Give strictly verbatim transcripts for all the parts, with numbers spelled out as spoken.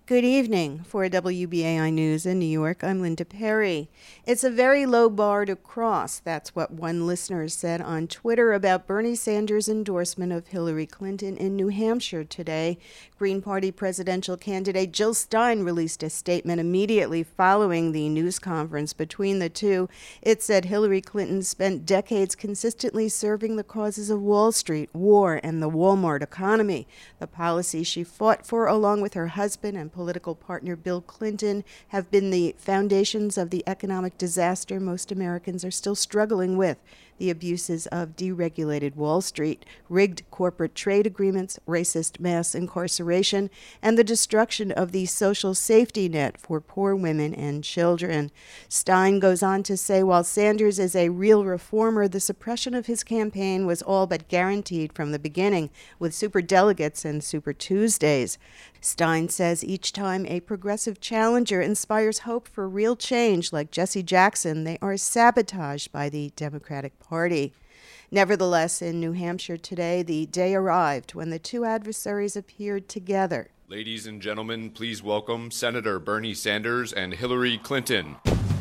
Good evening. For W B A I News in New York, I'm Linda Perry. It's a very low bar to cross. That's what one listener said on Twitter about Bernie Sanders' endorsement of Hillary Clinton in New Hampshire today. Green Party presidential candidate Jill Stein released a statement immediately following the news conference between the two. It said Hillary Clinton spent decades consistently serving the causes of Wall Street, war, and the Walmart economy. The policies she fought for, along with her husband and political partner Bill Clinton, have been the foundations of the economic disaster most Americans are still struggling with. The abuses of deregulated Wall Street, rigged corporate trade agreements, racist mass incarceration, and the destruction of the social safety net for poor women and children. Stein goes on to say while Sanders is a real reformer, the suppression of his campaign was all but guaranteed from the beginning, with superdelegates and Super Tuesdays. Stein says each time a progressive challenger inspires hope for real change, like Jesse Jackson, they are sabotaged by the Democratic Party. Nevertheless, in New Hampshire today, the day arrived when the two adversaries appeared together. Ladies and gentlemen, please welcome Senator Bernie Sanders and Hillary Clinton.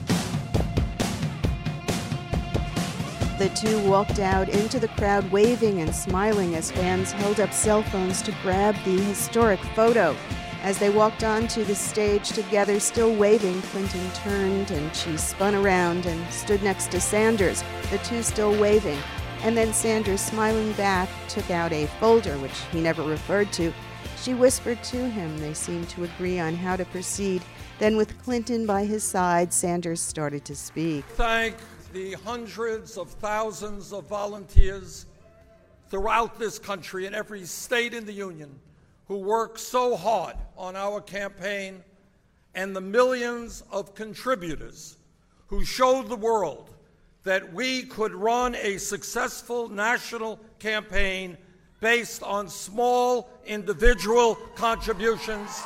The two walked out into the crowd waving and smiling as fans held up cell phones to grab the historic photo. As they walked onto the stage together, still waving, Clinton turned and she spun around and stood next to Sanders, the two still waving. And then Sanders, smiling back, took out a folder, which he never referred to. She whispered to him. They seemed to agree on how to proceed. Then with Clinton by his side, Sanders started to speak. Thank the hundreds of thousands of volunteers throughout this country and every state in the union who work so hard on our campaign, and the millions of contributors who showed the world that we could run a successful national campaign based on small individual contributions.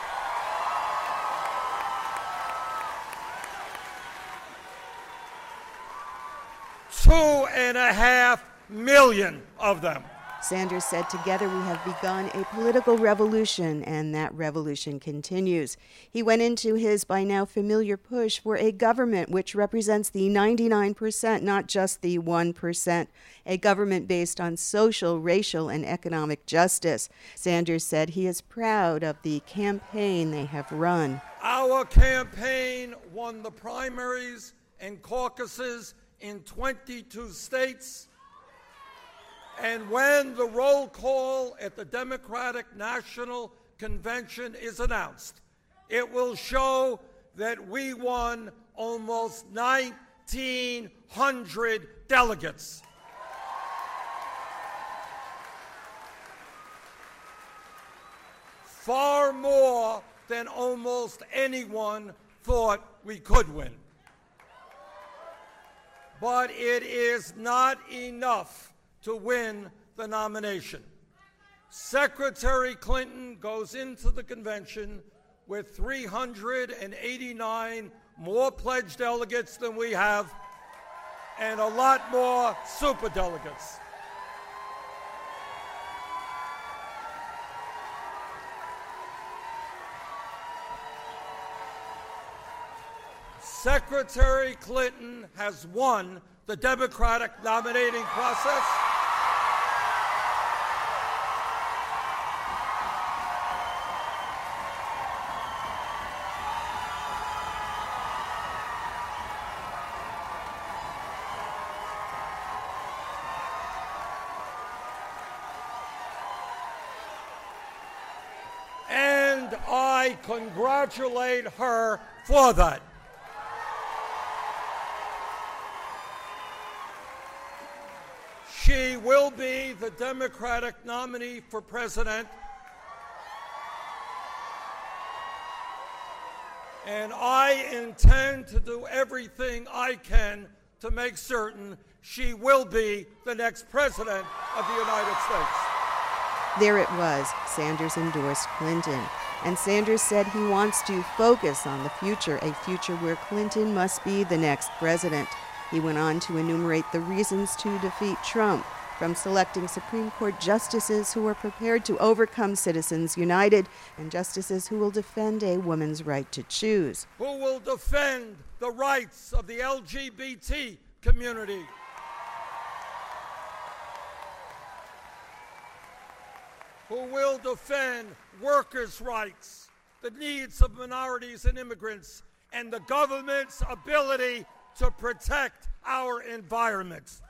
Two and a half million of them. Sanders said, together we have begun a political revolution, and that revolution continues. He went into his by now familiar push for a government which represents the ninety-nine percent, not just the one percent, a government based on social, racial, and economic justice. Sanders said he is proud of the campaign they have run. Our campaign won the primaries and caucuses in twenty-two states. And when the roll call at the Democratic National Convention is announced, it will show that we won almost nineteen hundred delegates. Far more than almost anyone thought we could win. But it is not enough to win the nomination. Secretary Clinton goes into the convention with three hundred eighty-nine more pledged delegates than we have, and a lot more superdelegates. Secretary Clinton has won the Democratic nominating process. And I congratulate her for that. She will be the Democratic nominee for president, and I intend to do everything I can to make certain she will be the next president of the United States. There it was. Sanders endorsed Clinton. And Sanders said he wants to focus on the future, a future where Clinton must be the next president. He went on to enumerate the reasons to defeat Trump. from selecting Supreme Court justices who are prepared to overcome Citizens United and justices who will defend a woman's right to choose. Who will defend the rights of the L G B T community. Who will defend workers' rights, the needs of minorities and immigrants, and the government's ability to protect our environment.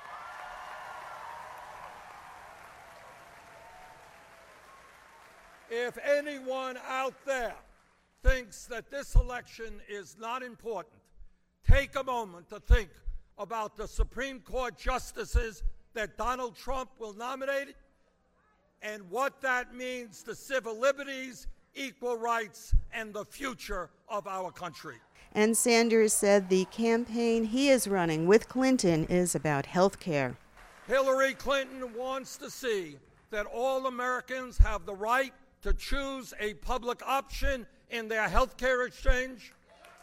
If anyone out there thinks that this election is not important, take a moment to think about the Supreme Court justices that Donald Trump will nominate and what that means to civil liberties, equal rights, and the future of our country. And Sanders said the campaign he is running with Clinton is about health care. Hillary Clinton wants to see that all Americans have the right to choose a public option in their health care exchange,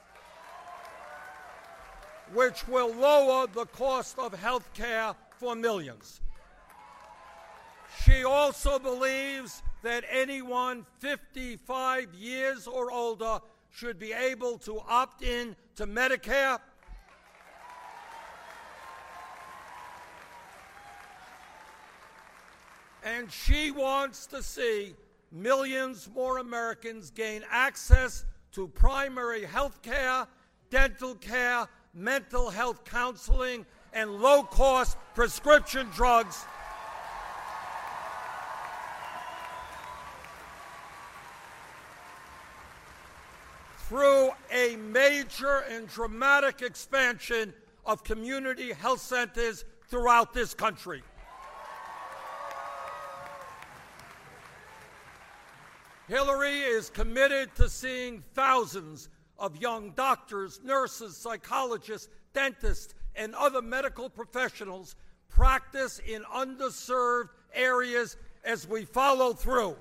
which will lower the cost of health care for millions. She also believes that anyone fifty-five years or older should be able to opt in to Medicare. And she wants to see millions more Americans gain access to primary health care, dental care, mental health counseling, and low-cost prescription drugs. Through a major and dramatic expansion of community health centers throughout this country. Hillary is committed to seeing thousands of young doctors, nurses, psychologists, dentists, and other medical professionals practice in underserved areas as we follow through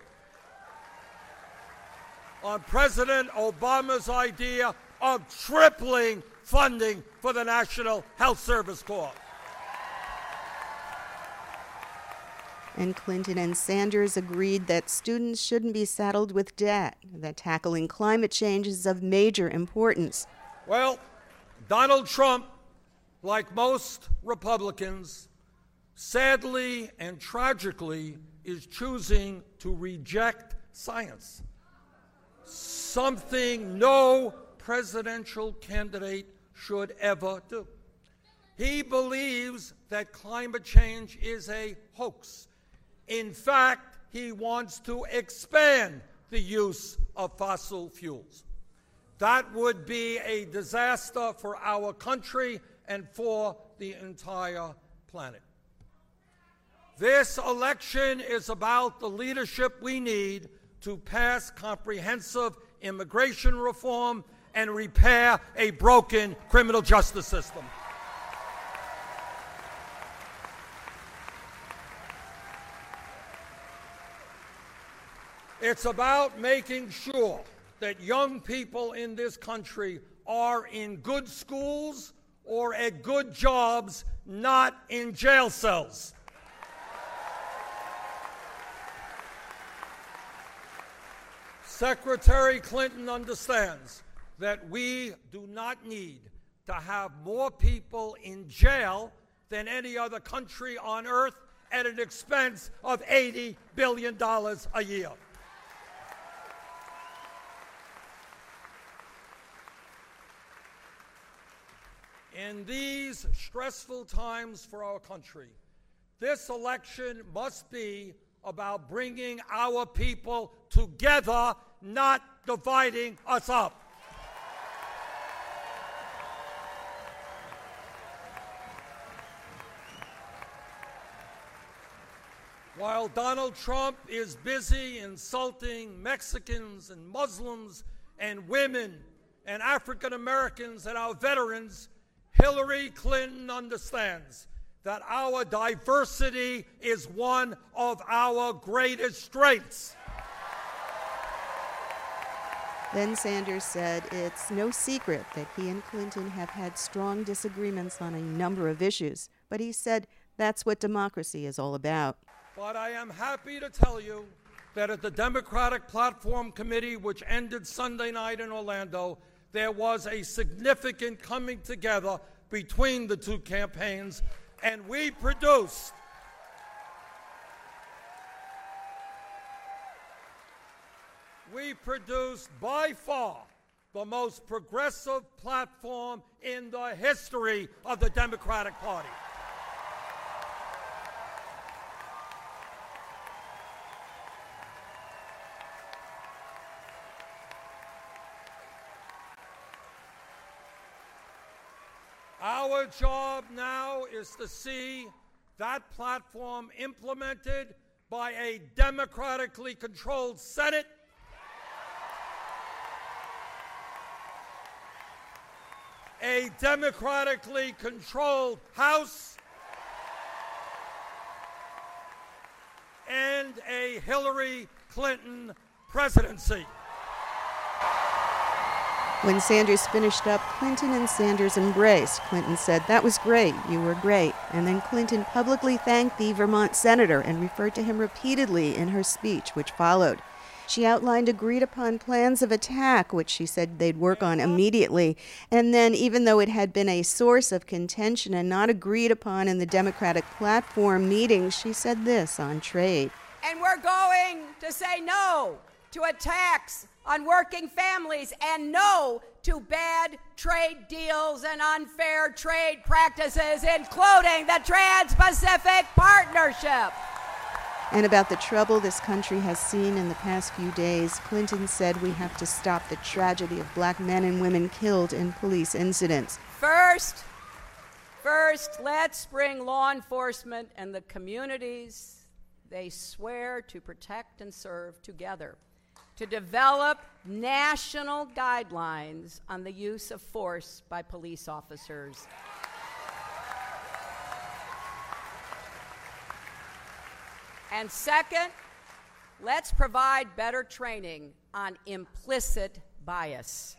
on President Obama's idea of tripling funding for the National Health Service Corps. And Clinton and Sanders agreed that students shouldn't be saddled with debt, that tackling climate change is of major importance. Well, Donald Trump, like most Republicans, sadly and tragically is choosing to reject science, something no presidential candidate should ever do. He believes that climate change is a hoax. In fact, he wants to expand the use of fossil fuels. That would be a disaster for our country and for the entire planet. This election is about the leadership we need to pass comprehensive immigration reform and repair a broken criminal justice system. It's about making sure that young people in this country are in good schools or at good jobs, not in jail cells. Secretary Clinton understands that we do not need to have more people in jail than any other country on earth at an expense of eighty billion dollars a year. In these stressful times for our country, this election must be about bringing our people together, not dividing us up. While Donald Trump is busy insulting Mexicans and Muslims and women and African Americans and our veterans, Hillary Clinton understands that our diversity is one of our greatest strengths. Then Sanders said it's no secret that he and Clinton have had strong disagreements on a number of issues, but he said That's what democracy is all about. But I am happy to tell you that at the Democratic Platform Committee, which ended Sunday night in Orlando, there was a significant coming together between the two campaigns, and we produced we produced by far the most progressive platform in the history of the Democratic Party. Our job now is to see that platform implemented by a democratically controlled Senate, a democratically controlled House, and a Hillary Clinton presidency. When Sanders finished up, Clinton and Sanders embraced. Clinton said, "That was great. You were great." And then Clinton publicly thanked the Vermont senator and referred to him repeatedly in her speech, which followed. She outlined agreed-upon plans of attack, which she said they'd work on immediately. And then, even though it had been a source of contention and not agreed upon in the Democratic platform meetings, she said this on trade. And we're going to say no to attacks on working families and no to bad trade deals and unfair trade practices, including the Trans-Pacific Partnership. And about the trouble this country has seen in the past few days, Clinton said we have to stop the tragedy of black men and women killed in police incidents. First, first, let's bring law enforcement and the communities they swear to protect and serve together to develop national guidelines on the use of force by police officers. And second, let's provide better training on implicit bias.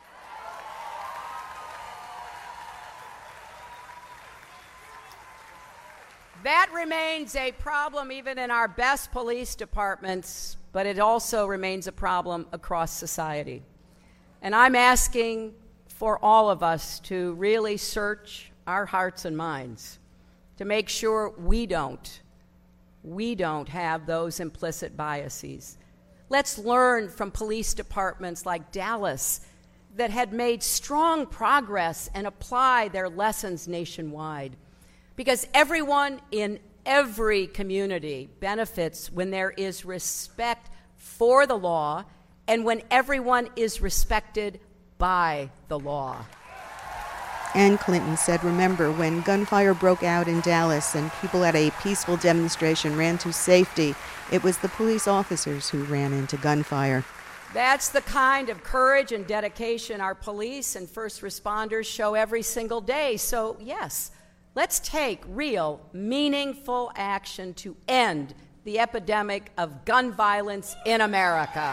That remains a problem even in our best police departments, but it also remains a problem across society. And I'm asking for all of us to really search our hearts and minds to make sure we don't, we don't have those implicit biases. Let's learn from police departments like Dallas that had made strong progress and apply their lessons nationwide. Because everyone in every community benefits when there is respect for the law and when everyone is respected by the law. And Clinton said, remember, when gunfire broke out in Dallas and people at a peaceful demonstration ran to safety, it was the police officers who ran into gunfire. That's the kind of courage and dedication our police and first responders show every single day. So, yes, let's take real, meaningful action to end the epidemic of gun violence in America.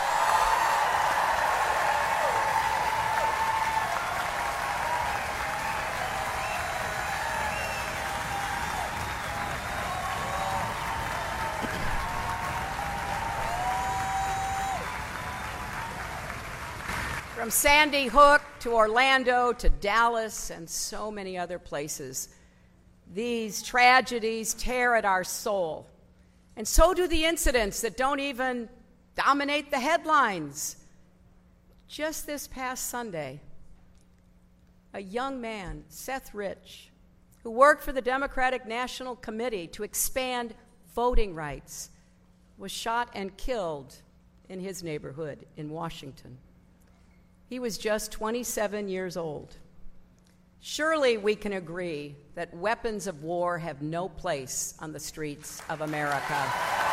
From Sandy Hook to Orlando to Dallas and so many other places, these tragedies tear at our soul. And so do the incidents that don't even dominate the headlines. Just this past Sunday, a young man, Seth Rich, who worked for the Democratic National Committee to expand voting rights, was shot and killed in his neighborhood in Washington. He was just twenty-seven years old. Surely we can agree that weapons of war have no place on the streets of America.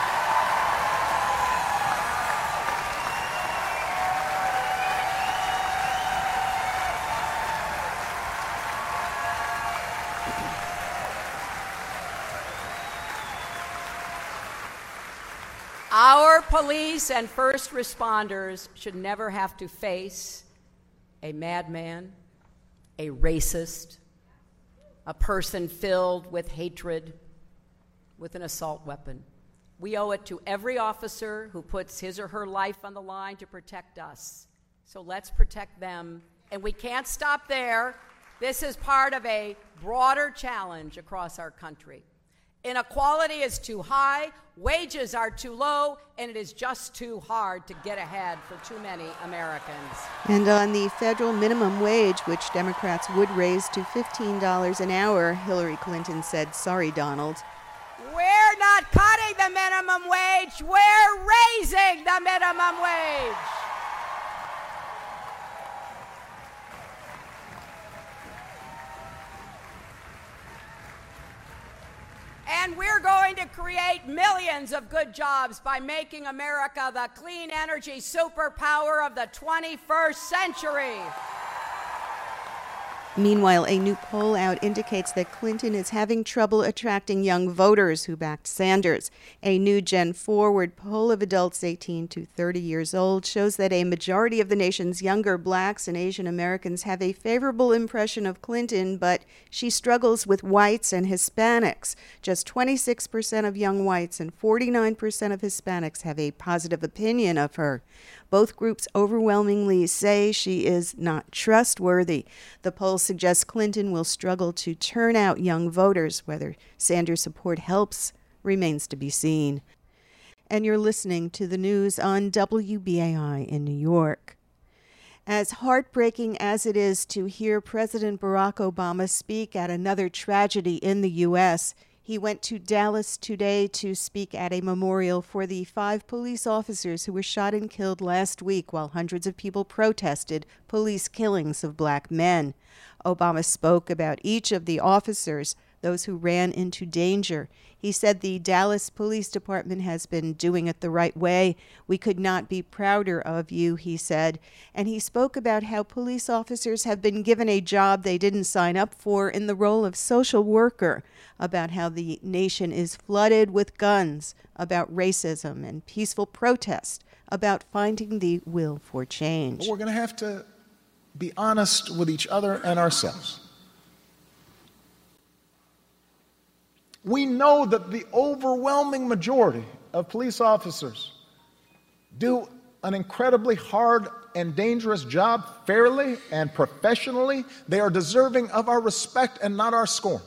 Our police and first responders should never have to face a madman, a racist, a person filled with hatred, with an assault weapon. We owe it to every officer who puts his or her life on the line to protect us. So let's protect them. And we can't stop there. This is part of a broader challenge across our country. Inequality is too high, wages are too low, and it is just too hard to get ahead for too many Americans. And on the federal minimum wage, which Democrats would raise to fifteen dollars an hour, Hillary Clinton said, "Sorry, Donald." We're not cutting the minimum wage, we're raising the minimum wage. And we're going to create millions of good jobs by making America the clean energy superpower of the twenty-first century. Meanwhile, a new poll out indicates that Clinton is having trouble attracting young voters who backed Sanders. A new Gen Forward poll of adults eighteen to thirty years old shows that a majority of the nation's younger blacks and Asian Americans have a favorable impression of Clinton, but she struggles with whites and Hispanics. Just twenty-six percent of young whites and forty-nine percent of Hispanics have a positive opinion of her. Both groups overwhelmingly say she is not trustworthy. The poll suggests Clinton will struggle to turn out young voters. Whether Sanders' support helps remains to be seen. And you're listening to the news on W B A I in New York. As heartbreaking as it is to hear President Barack Obama speak at another tragedy in the U S, he went to Dallas today to speak at a memorial for the five police officers who were shot and killed last week while hundreds of people protested police killings of black men. Obama spoke about each of the officers, those who ran into danger. He said the Dallas Police Department has been doing it the right way. We could not be prouder of you, he said. And he spoke about how police officers have been given a job they didn't sign up for in the role of social worker, about how the nation is flooded with guns, about racism and peaceful protest, about finding the will for change. But we're going to have to be honest with each other and ourselves. We know that the overwhelming majority of police officers do an incredibly hard and dangerous job fairly and professionally. They are deserving of our respect and not our scorn.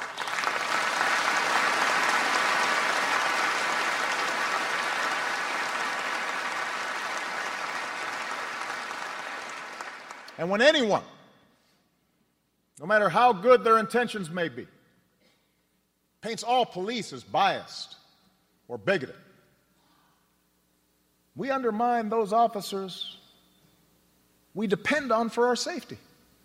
And when anyone, no matter how good their intentions may be, paints all police as biased or bigoted, we undermine those officers we depend on for our safety.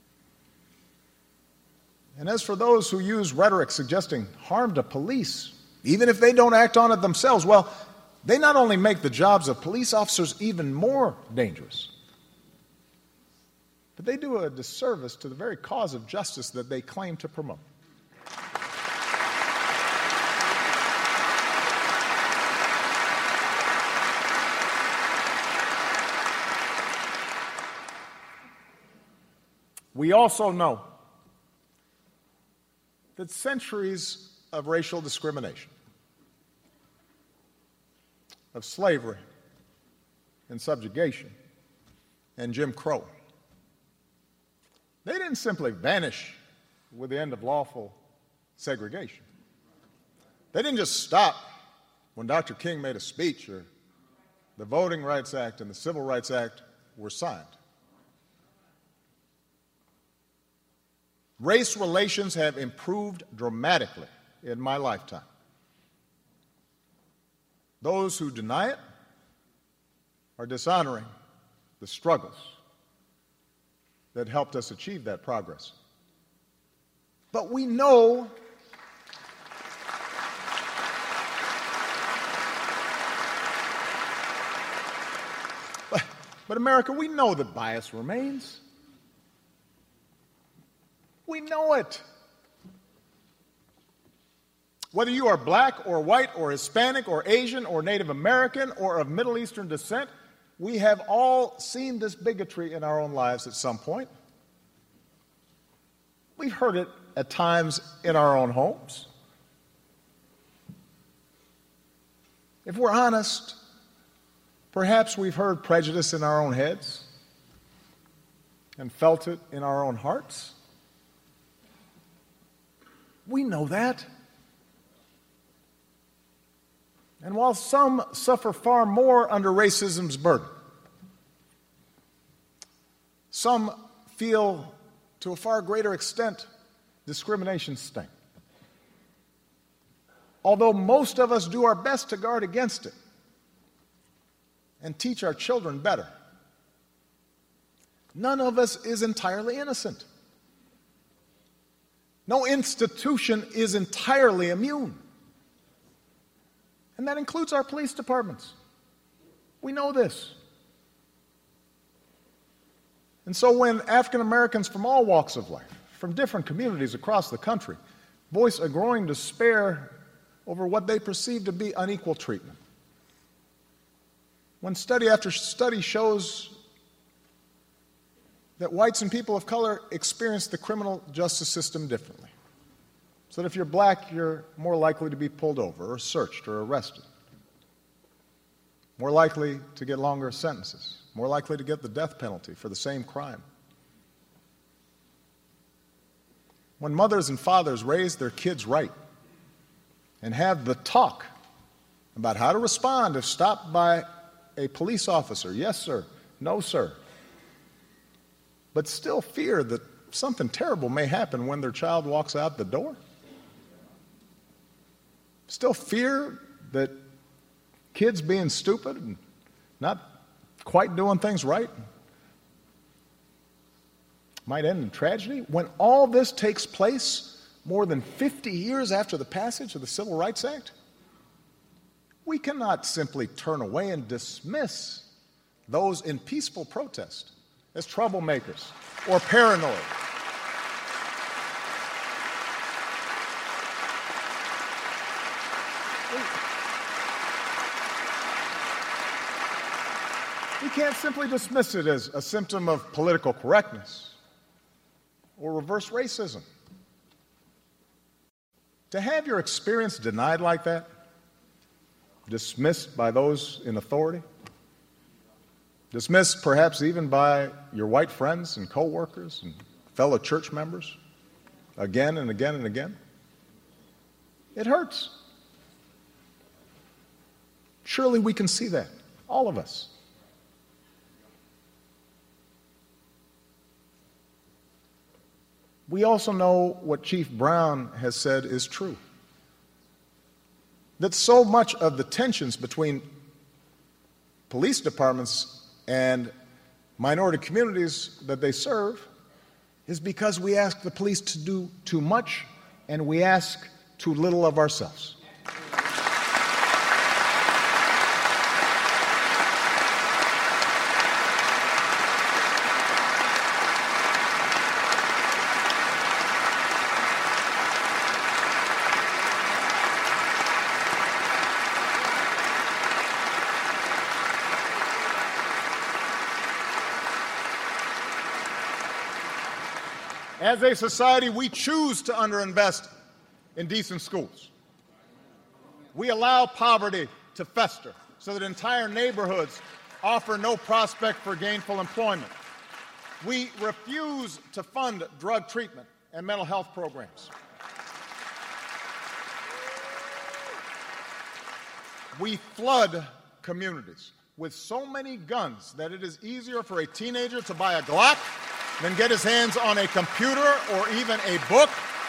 And as for those who use rhetoric suggesting harm to police, even if they don't act on it themselves, well, they not only make the jobs of police officers even more dangerous, but they do a disservice to the very cause of justice that they claim to promote. We also know that centuries of racial discrimination, of slavery and subjugation and Jim Crow, they didn't simply vanish with the end of lawful segregation. They didn't just stop when Doctor King made a speech or the Voting Rights Act and the Civil Rights Act were signed. Race relations have improved dramatically in my lifetime. Those who deny it are dishonoring the struggles that helped us achieve that progress. But we know but, but America, we know that bias remains. We know it. Whether you are black or white or Hispanic or Asian or Native American or of Middle Eastern descent, we have all seen this bigotry in our own lives at some point. We've heard it at times in our own homes. If we're honest, perhaps we've heard prejudice in our own heads and felt it in our own hearts. We know that. And while some suffer far more under racism's burden, some feel to a far greater extent discrimination's sting. Although most of us do our best to guard against it and teach our children better, none of us is entirely innocent. No institution is entirely immune. And that includes our police departments. We know this. And so when African Americans from all walks of life, from different communities across the country, voice a growing despair over what they perceive to be unequal treatment, when study after study shows that whites and people of color experience the criminal justice system differently, so that if you're black, you're more likely to be pulled over or searched or arrested, more likely to get longer sentences, more likely to get the death penalty for the same crime. When mothers and fathers raise their kids right and have the talk about how to respond if stopped by a police officer, yes, sir, no, sir, but still fear that something terrible may happen when their child walks out the door, still fear that kids being stupid and not quite doing things right might end in tragedy. When all this takes place more than fifty years after the passage of the Civil Rights Act, we cannot simply turn away and dismiss those in peaceful protest as troublemakers or paranoid. We can't simply dismiss it as a symptom of political correctness or reverse racism. To have your experience denied like that, dismissed by those in authority, dismissed perhaps even by your white friends and co-workers and fellow church members, again and again and again, it hurts. Surely we can see that, all of us. We also know what Chief Brown has said is true, that so much of the tensions between police departments and minority communities that they serve is because we ask the police to do too much and we ask too little of ourselves. As a society, we choose to underinvest in decent schools. We allow poverty to fester so that entire neighborhoods offer no prospect for gainful employment. We refuse to fund drug treatment and mental health programs. We flood communities with so many guns that it is easier for a teenager to buy a Glock than get his hands on a computer or even a book.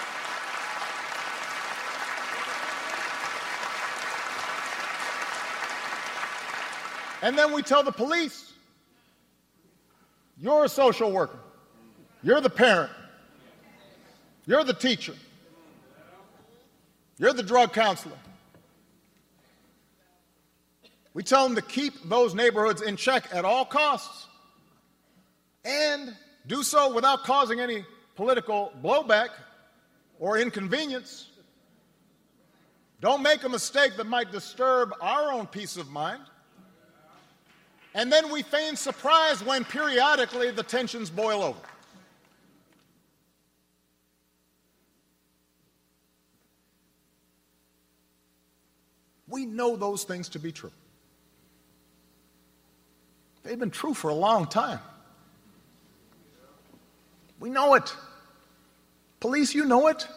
And then we tell the police, you're a social worker, you're the parent, you're the teacher, you're the drug counselor. We tell them to keep those neighborhoods in check at all costs and do so without causing any political blowback or inconvenience. Don't make a mistake that might disturb our own peace of mind. And then we feign surprise when periodically the tensions boil over. We know those things to be true. They've been true for a long time. We know it. Police, you know it.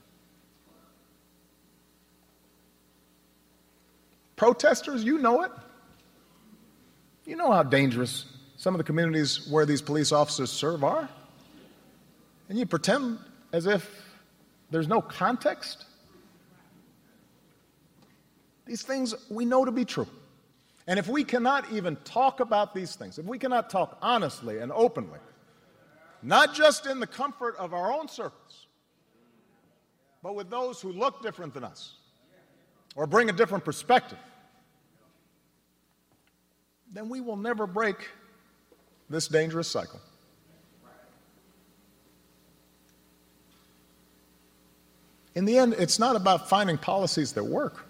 Protesters, you know it. You know how dangerous some of the communities where these police officers serve are. And you pretend as if there's no context. These things we know to be true. And if we cannot even talk about these things, if we cannot talk honestly and openly, not just in the comfort of our own circles, but with those who look different than us or bring a different perspective, then we will never break this dangerous cycle. In the end, it's not about finding policies that work.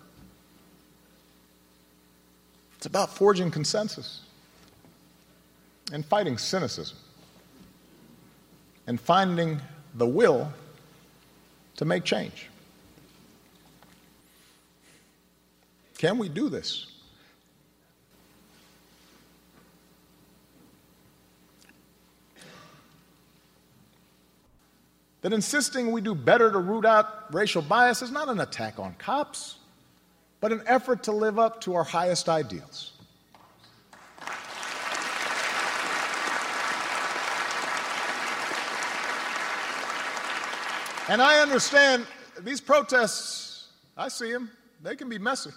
It's about forging consensus and fighting cynicism and finding the will to make change. Can we do this? That insisting we do better to root out racial bias is not an attack on cops, but an effort to live up to our highest ideals. And I understand these protests, I see them, they can be messy.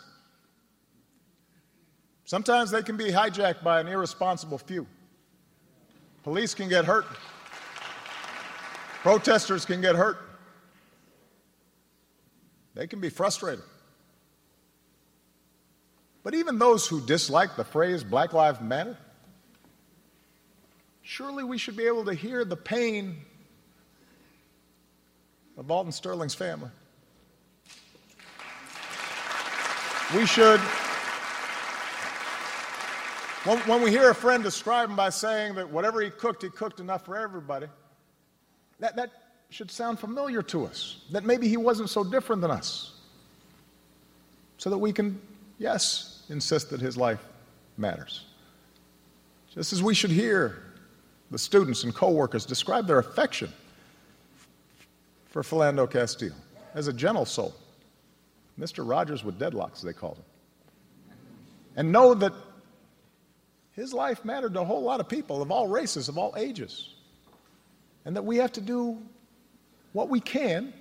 Sometimes they can be hijacked by an irresponsible few. Police can get hurt. Protesters can get hurt. They can be frustrated. But even those who dislike the phrase Black Lives Matter, surely we should be able to hear the pain of Alton Sterling's family. We should, when, when we hear a friend describe him by saying that whatever he cooked, he cooked enough for everybody, that, that should sound familiar to us, that maybe he wasn't so different than us, so that we can, yes, insist that his life matters. Just as we should hear the students and co-workers describe their affection for Philando Castile as a gentle soul, Mister Rogers with deadlocks, they called him, and know that his life mattered to a whole lot of people of all races, of all ages, and that we have to do what we can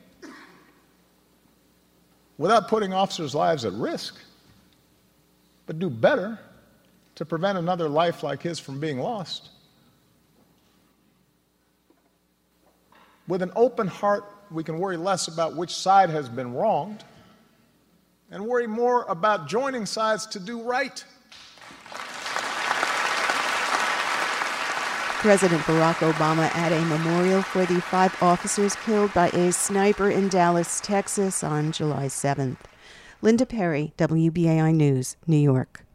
without putting officers' lives at risk, but do better to prevent another life like his from being lost. With an open heart, we can worry less about which side has been wronged and worry more about joining sides to do right. President Barack Obama at a memorial for the five officers killed by a sniper in Dallas, Texas on July seventh. Linda Perry, W B A I News, New York.